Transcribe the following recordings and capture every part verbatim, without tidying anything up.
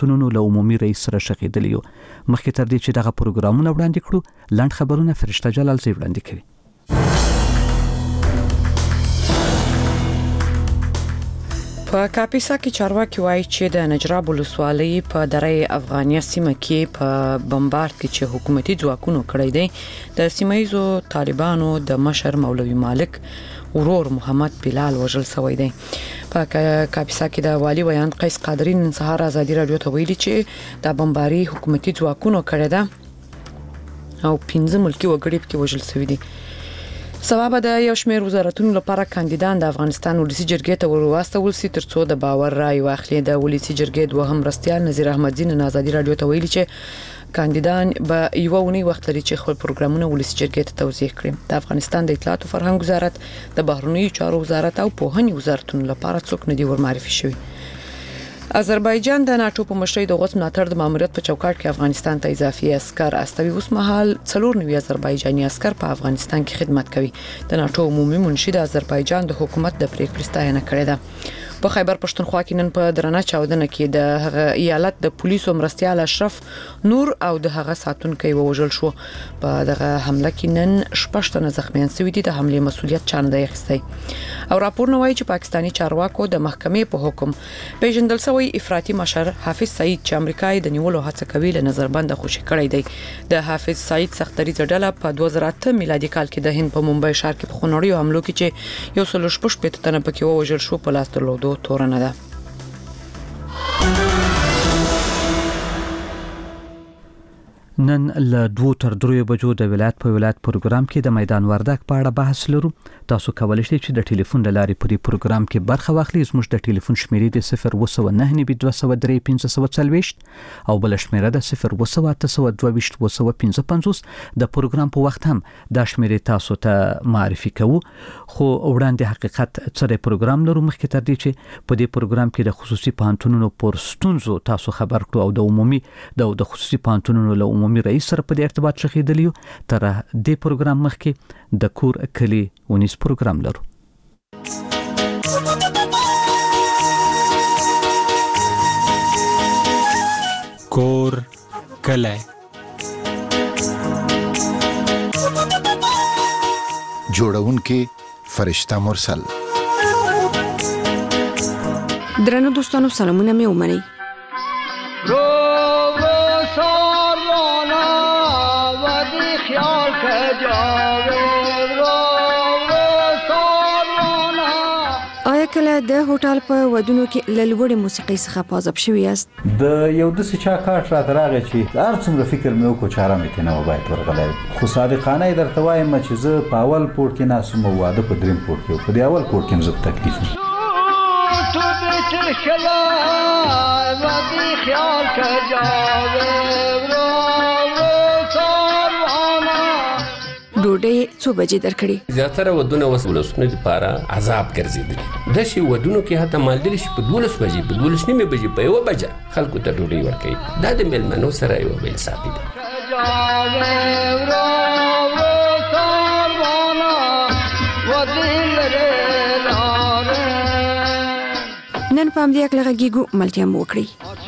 پوهنتونونو له عمومي رئیس سره شخېدلی یو. مخکې تر دې چې دغه پروګرامونه وړاندې کړو، لنډ خبرونه فرشته جلال زی وړاندې کوي. په کاپیسا کې چارواکي وایي چې د نجراب ولسوالۍ په درې افغانیه سیمه کې په بمبارد کې چې حکومتي ځواکونو کړی دی، د سیمایزو طالبانو د مشر مولوي مالک ورور محمد بلال وژل شوی دی. په کاپیسا کې د والی ویان قیس قادری نن سهار ازادي رادیو ته ویلي چې د بمباري حکومتي ځواکونو کړی ده او پنځه ملکی وګړي پکې وژل شوی دي. سبب د یو شمېر وزارتونو لپاره کاندیدان د افغانستان ولسی جرګې ته ورواستول سي ترڅو د باور رای واخلي. د ولسی جرګې دوهم مرستیال نذیر احمدزی نن ازادي رادیو ته ویلي چې کاندیدان به یو ونی وخت لري چې خپل پروګرامونه ولسی جرګې ته توضیح کړي. د افغانستان د اطلاعات او فرهنګ وزارت، د بهرنیو چارو وزارت او پوهنې وزارتونو لپاره څوک نه دی ورمعرفي شوی. آذربایجان د ناتو په مشرۍ د غوڅ ملاتړ د ماموریت په چوکاټ کې افغانستان ته اضافي عسكر استوي. اوس مهال څلور نوي آذربایجاني عسكر په افغانستان کې خدمت کوي. د ناتو عمومي منشي د آذربایجان د حکومت د پریکړې ستاینه کړې ده. په خیبر پښتونخوا کې نن په درنه چاودنه کې د هغه ایالت د پولیسو مرستیال اشرف نور او د هغه ساتونکو وژل شو. په دغه حمله کې نن شپږ تنه زخمیان شوي دي. د حمله مسؤلیت چا نه دی اخیستی. او راپور نوایي چې پاکستاني چارواکو د محکمې په حکم پیژندل شوی افراطي مشر حافظ سعید چې امریکای د نیولو هڅه کوي له نظربند خوشی کړی دی. د حافظ سعید سختري ډله په دوه زره اته میلادي کال کې د هند په ممبئی ښار کې په خونړیو حملو کې چې یو سل شپږ پېته تنه پکې وژل شو په لاس درلودو تورنه ده. نن له دوه تر درې بجو د ولایت په ولایت پروګرام کې د میدان وردګ په اړه بحث لرو. تاسو کولی شئ چې د ټلیفون له لارې په دې پروګرام کې برخه واخلئ. زموږ د ټلیفون شمیرې د صفر اووه سوه نهه نوي دوه سوه درې پنځه سوه څلوېښت او بل شمیره د صفر اووه سوه اته سوه دوه ویشت اووه سوه پنځه پنځوس. د پروګرام په وخت هم دا شمیرې تاسو ته معرفي کوو. خو وړاندې حقیقت څه د پروګرام لرو. مخکې تر دې چې په دې پروګرام کې د خصوصي پوهنتونونو پر ستونزو تاسو خبر کړو او د عمومي د خصوصي پوهنتونونو له عمومي رئیس سره په دې ارتباط شخېدلی یو. تر دې پروګرام مخکې د کور کلی ونیس پروګرام لرو. کور کلی جوړونکي فرشته مرسل. درنو دوستانو سلامونه مې ومنئ. آیا کله د هوټل په ودونو کې لوړې موسیقي څخه پازاب شوی یاست؟ د یو داسې چا کارت راته راغی چې هر څومره فکر مې وکړ چې ارام یې نه باید ورغلی. خو صادقانه یې درته وایم چې زه په اول پورت کې ناسم او واده په دریم پورت کې په دې اول پورت کې زه تکلیف نه ډوډۍ څو بجې درکړي؟ زیاتره ودونه وس ولسونه لپاره عذاب ګرځېدلي. د شي ودونو کې حتی مالدل شي په دولس بجې په دولس نیمه بجې په یو بجه خلکو ته ډوډۍ ورکوي. دا د میلمنو سره یو بل ساتي ده. نن په همدې اکله غږیږو ملتیا مو وکړئ.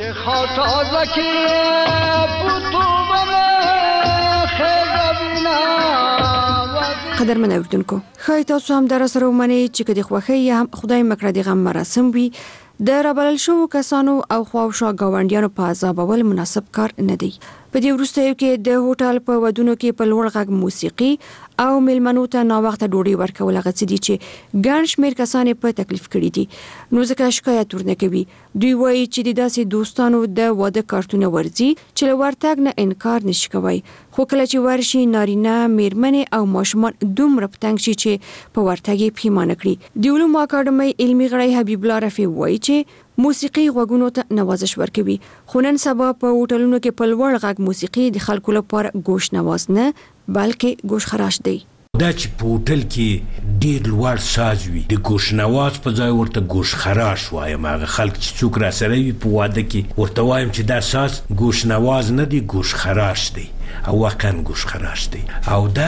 قدرمن اوریدونکو، ښایي تاسو هم در سره ومنئ چې که د خوښۍ یا هم خدای مکړه د غم مراسم وي، د رابلل شوو کسانو او خواوشا ګاونډیانو په عذابول مناسب کار نه دی. په دې وروستیو کې د هوټل په ودونو کې په لوړ غږ موسیقي او میلمنو ته ناوخته ډوډۍ ورکول هغه څه دي چې ګڼ شمېر کسان په تکلیف کړي دي. نو ځکه شکایت ورنه کوي. دوی وایي چې د داسې دوستانو د واده کارتونه ورځي چې له ورتګ نه انکار نشي کوي. خو کله چې ورشي نارینه، میرمنې او ماشومان دومره په تنګ شي چې په ورتګ یې پښیمانه کړي. د علومو اکاډمۍ علمي غړی حبیب الله رفیع وایي چې موسیقي غوږونو ته نوازش ورکوي. خو نن سبا په هوټلونو کې په لوړ غږ موسیقي د خلکو لپاره گوش نواز نه بلکې گوش خراش دی. دا چې په هوټل کې ډیر لوړ ساز وي، د گوش نواز په ځای ورته گوش خراش وایم. هغه خلک چې څوک را سره وي په واده کې ورته وایم چې دا ساز گوش نواز نه دی، گوش خراش دی. او واقعا ګوش خراش دی او دا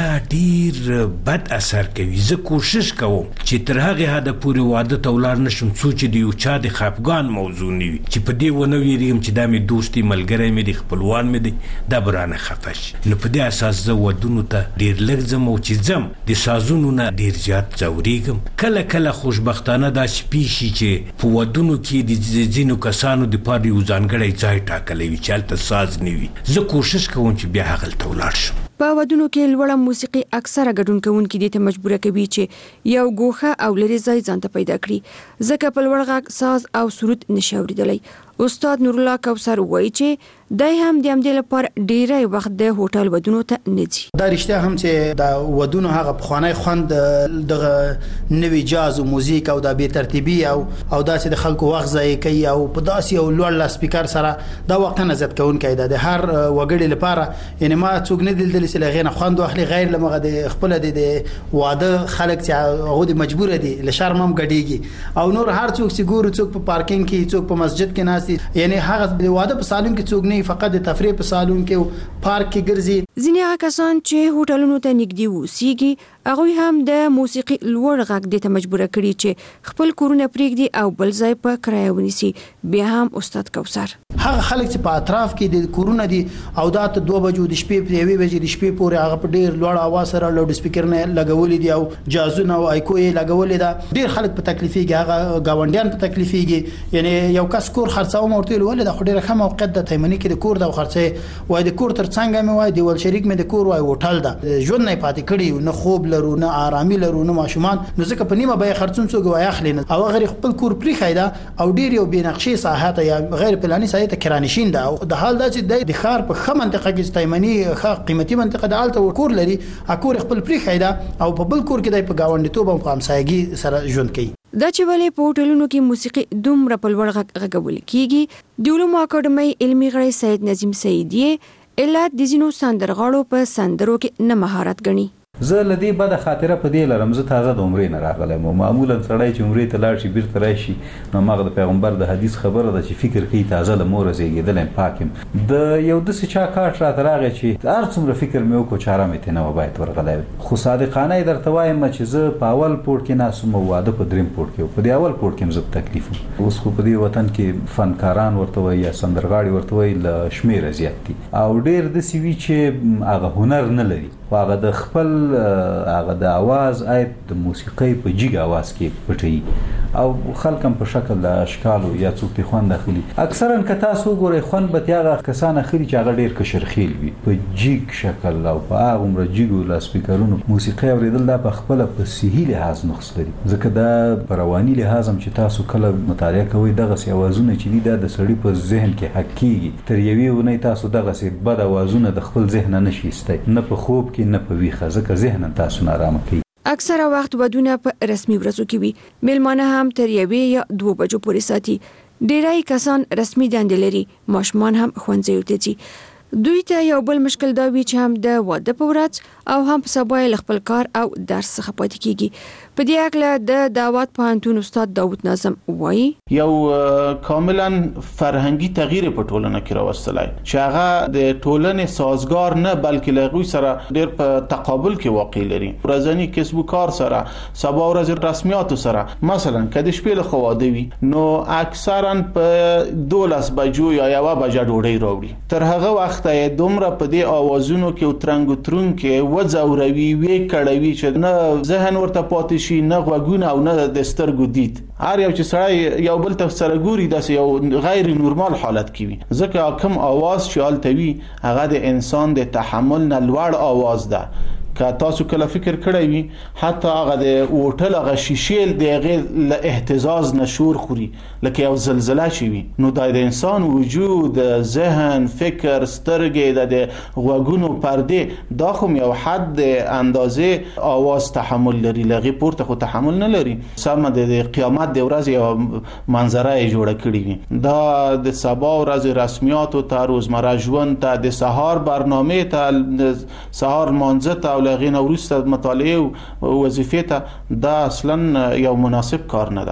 ډیر بد اثر کوي. زه کوشش کوم چې تر هغه حد پورې واده ته ولاړ نشم څو چې د یو چا د خفګان موضوع نه وي، چې په دې ونه ویریږم چې دا مې دوستي ملګری مې دی خپلوان مې دی دا برانه خفه شي. نو په دې اساس زه ودونو ته ډیر لږ ځم او چې ځم د سازونو نه ډیر زیات ځورېږم. کله کله خوشبختانه دا شپې شي چې په ودونو کې د ځینو کسانو دپاره یو ځانګړی ځای ټاکلی وي چې هلته ساز نه وي. زه کوشش کوم چې بیا هغلته ولاړ شم. په ودونو کې لوړه موسیقي اکثره ګډون کوونکي دې ته مجبوره کوي چې یو ګوښه او لري ځای ځان ته پیدا کړي، ځکه په لوړ غږ ساز او سرود نشي اورېدلی. استاد نور الله کوثر وایي چې دای هم د همدې لپاره ډیری وخت د هوټل ودونو ته نه ځي. دا رښتیا هم چې د ودونو هغه پخوانی خوند دغه نوی جاز او موزیک او د بې ترتیبي او او داسې د خلکو وخت ضایع کوي او په داسې یو لوړ لاسپیکر سره دا واقعا عزت کوونکی دی د هر وګړي لپاره. یعنی ما څوک نه دلدل چې لغې نه خوند واخلي غیر لمغه د خپل د واده خلک چې هغه د مجبور دي له شرم هم ګډيږي او نور هر څوک چې ګورو څوک په پارکینګ کې څوک په مسجد کې ناس، یعنی هغه د واده په سالون کې څوک نه فقط د تفریح په سالون کې او پارک کې ګرځي. ځینې هغه کسان چې هوټلونو ته نږدې اوسېږي هغوی هم د موسیقي لوړ غږ دې ته مجبوره کړي چې خپل کورونه پرېږدي او بل ځای په کرایه ونیسي. بیا هم استاد کوثر هغه خلک چې په اطراف کې د کورونه دي او دا ته دوه بجو د شپې په یوې بجې د شپې پورې هغه په ډیر لوړ اواز سره لاوډ سپیکر نه لګولې دي او جازونه او ایکو یې لګولې ده. ډیر خلک په تکلیفيږي، هغه گاونډیان په تکلیفيږي. یعنی یو کس کور خرڅاو مرته ولې د خډيره خمه موقت د تیمنی کې د کور د خرڅې وای د کور تر څنګه مې وای دیول شریک مې د کور وای هوټل ده ژوند نه پاتې کړی، نه خوب لرو نه آرامي لرو نه ماشومان، نو ځکه په نیمه به خرڅون څو وای اخلي نه او غیر خپل کور پرې خایدا او ډیر یو بنقشي ساحات یا غیر پلاني ساحت کرانشین ده. او د حال دا چې د خار په خمه منطقه کې تیمنی ښه قیمتي منطقه د الته کور لري، اکور خپل پرې خایدا او په بل کور کې د په گاونډیتوب او په همسایګي سره ژوند کوي. دا چې ولې په هوټلونو کې موسیقي دومره په لوړ غږ غږول کیږي، د علومو اکاډمۍ علمي غړی سید نظیم سیدی علت د ځینو سندرغاړو په سندرو کې نه مهارت ګڼي. زه لدی بد خاطره په دې لرم. زه تازه د عمرې نه راغلم او معمولا سړی چې عمرې ته لاړ شي بیرته راشي نو ماغه د پیغمبر د حدیث خبره ده چې فکر کوي تازه له مور زیږیدل پاکم. د یو د سچا کاټ را تراغه چې هر څومره فکر مې وکړ چاره مې ته نه وبایت ورغلای. خو صادقانه درته وایم چې زه په اول پورت کې ناسم واده په دریم پورت کې په دې اول پورت کې زه تکلیف اوس خو په دې وطن کې فنکاران ورته وي یا سندرغاړي ورته وي ل شمیر زیات دي او ډیر د سی وی چې هغه هنر نه لري، هغه د خپل هغه د आवाज ایت د موسیقي په جګ आवाज کې پټي او خلکم په شکل د اشکالو یا څوک ته خوان داخلي. اکثرا که تاسو ګورئ خوان به هغه کسان اخري چې هغه ډیر کشرخیل وي په جګ شکل او په هغه عمر جګو لاس سپیکرونو موسیقي اوریدل دا په خپل په صحیح لحاظ نقص لري. ځکه دا رواني لحاظ هم چې تاسو کله مطالعه کوئ دغه سی اوازونه چې دي دا د سړي په ذهن کې حقيقي تر یوې ونې تاسو دغه سی بد اوازونه د خپل ذهن نه شي استای نه په خوب کې نه په ویخه، ځکه ذهن تاسو نارامه کوي. اکثره وخت ودونه په رسمي ورځو کې وي، میلمانه هم تر یوې یا دوه بجو پورې ساتي. ډیری کسان رسمي دندې لري، ماشومان هم ښوونځیو ته ځي. دوی ته یو بل مشکل دا وی چې هم د واده په ورځ او هم په سبا یې خپل کار او درس څخه پاتې کیږي. په دې اړه د دعوت پوهنتون استاد داوود ناظم وایي یو کاملا فرهنګي تغییر په ټولنه کې راوستلای چې هغه د ټولنې سازگار نه بلکې له غوي سره ډېر په تقابل کې واقع لري. ورځنی کسب و کار سره سبا ورځ رسمیاتو سره مثلا کله شپې له خواده وي نو اکثرا په دولس بجو یا یو بجې ډوډۍ راوړي. تر هغه وخت ته دومره په دې اوازونو کې او ترنګ ترون کې وځوروي وی کړوي چې نه ذهن ورته پاتې شي نه غوګونه او نه د سترګو دید. هر یو چې سړی یو بل ته سره ګوري داسې یو غیر نورمال حالت کې وي. ځکه کوم आवाज چې التوي هغه د انسان د تحمل نه لوړ आवाज ده. که تاسو کله فکر کړی وي حتی هغه د هوټل هغه شیشې د هغه اهتزاز نشور خوري لکه یو زلزلہ شي وي نو د انسان وجود ذهن فکر سترګې د غوګونو پرده دا خو یو حد اندازې आवाज تحمل لري، لغه پورته خو تحمل نه لري. سم د قیامت د ورځې یو منظره جوړه کړی وي. دا د سبا ورځ رسمیات او ته روزمره ژوند ته د سهار برنامه ته سهار مانځه ته لغې نو وروسته مطالعه او وظیفې ته دا اصلا یو مناسب کار نه ده.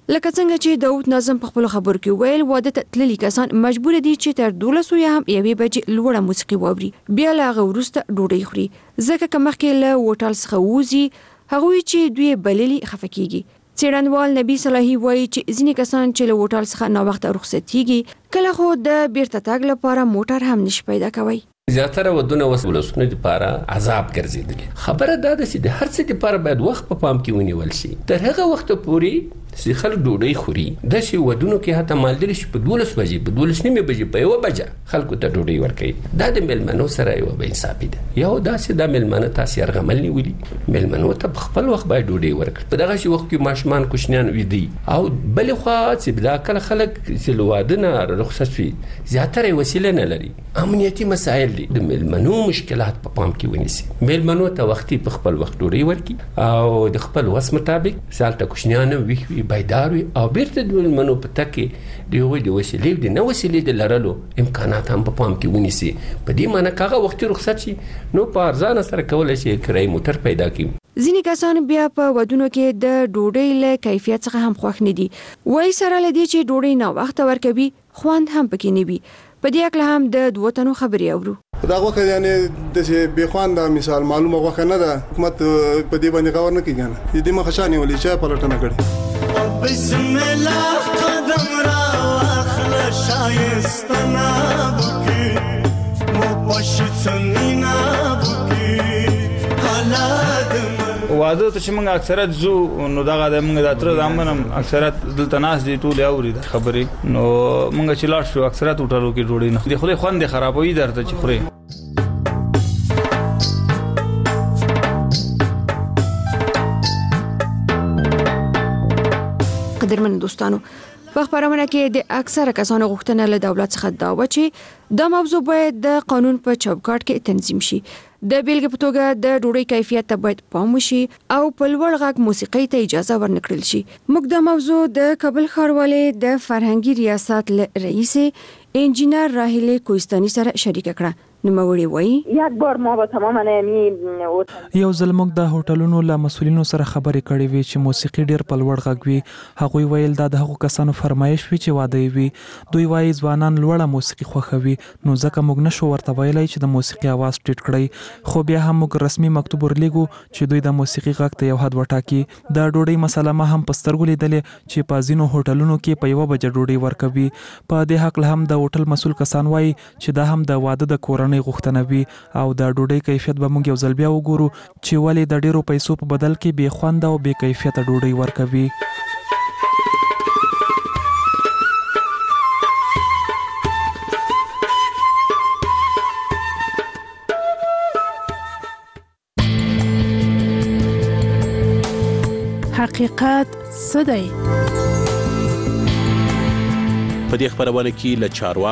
لکه څنګه چې داوود ناظم په خپل خبرو کې ویل واده ته تللي کسان مجبور دي چې تر دولسو یا هم یوې بجې لوړه موسیقي واوري بیا له هغه وروسته ډوډۍ خوري ځکه که مخکې له هوټل څخه ووځي هغوی چې دوی بللي خفه کیږي. څېړنوال نبی صلاحي وایي چې ځینې کسان چې له هوټل څخه ناوخته رخصتېږي کله خو د بیرته تګ لپاره موټر هم نشي پیدا کوي. زیاتره ودونه وسولسونه لپاره عذاب ګرځیدل. خبره دا ده چې د هر څه لپاره باید وخت په پام کې ونیول شي. تر هغه وخت پورې چې خلک ډوډۍ خوري د شي ودونو کې هته مالدل شي په دولس بجې په دولس نیمه بجې په یو بجه خلکو ته ډوډۍ ورکړي. دا د ملمنو سره یو به انصافي ده. یو دا چې د ملمنه تاسو يرغمل نیولي ملمنو ته خپل وخت باید ډوډۍ ورکړي. په دغه شي وخت کې ماشمان کوشنیان ویدي او بل خو چې بلا کله خلک چې لوادنه رخصت وي زیاتره وسیله نه لري. امنیتي مسایل دي د ملمنو مشکلات په پام کې ونیسي. ملمنو ته وختي په خپل وخت ډوډۍ ورکړي او د خپل وس مطابق سالته کوشنیان وی بایدار وي او بیرته د ملمنو په تکي دی وې د وسیلې د نو وسیلې د لرلو امکانات هم په پام کې ونیسي. په دې معنی کاغه وختي رخصت شي نو په ارزان سره کولای شي کرای موټر پیدا کړي. ځینې کسان بیا په ودونو کې د ډوډۍ له کیفیت څخه هم خوښ نه دي. وایي سره لدی چې ډوډۍ نه وخت ورکوي خوند هم پکې نه وي. په دې اړه هم د دوه تنو خبرې اورو. دا وخت یعنی د بے خوان دا مثال معلومه وخت نه ده حکومت په دې باندې غور نه کوي نه دې مخشانه ولې چې پلټنه کړي. بسم الله قدم را اخلا شایستنا بکی مو پښڅنینا بکی حالات واده ته چې موږ اکثرت زو نو دغه د موږ د تر زمونم اکثرت دلته ناس دي ټول اوري د خبرې نو موږ چې لاړ شو اکثرت وټالو کې جوړی نه د خله خوند خرابوي درته چې خوري. قدرمن دوستانو په خبرونه کې د اکثره کسانو غوښتنه له دولت څخه دا و چې د موضوع باید د قانون په چوکاټ کې تنظیم شي. د بیلګې په توګه د ډوډۍ کیفیت ته باید پام وشي او په لوړ غږ موسیقۍ ته اجازه ورنکړل شي. موږ د موضوع د کابل ښاروالۍ د فرهنګي ریاست رئیس انجینر راهیله کوهستاني سره شریک کړه. نوموړي وایي یک بار ما با تمام نمی یو ځل موږ د هوټلونو له مسولینو سره خبرې کړې وې چې موسیقي ډېر په لوړ غږ وي. هغوی ویل دا د هغو کسانو فرمایش وي چې واده وي. دوی وایي ځوانان لوړه موسیقي خوښوي نو ځکه موږ نشو ورته ویلای چې د موسیقي आवाज ټیټ کړئ. خو بیا هم موږ رسمي مکتوب ورلیږو چې دوی د موسیقي غږ ته یو حد وټاکي. د ډوډۍ مسله ما هم په سترګو لیدلې چې په ځینو هوټلونو کې په یوه بجه ډوډۍ ورکوي. په دې حق له هم د هوټل مسول کسان وایي چې دا هم د واده د کورنۍ غوښتنه وي او د ډوډۍ کیفیت به موږ یو ځل بیا وګورو چې ولې د ډیرو پیسو په بدل کې بې خوند او بې کیفیت ډوډۍ ورکوي. حقیقت څه دی؟ په دې خبرونه کې له چارواکو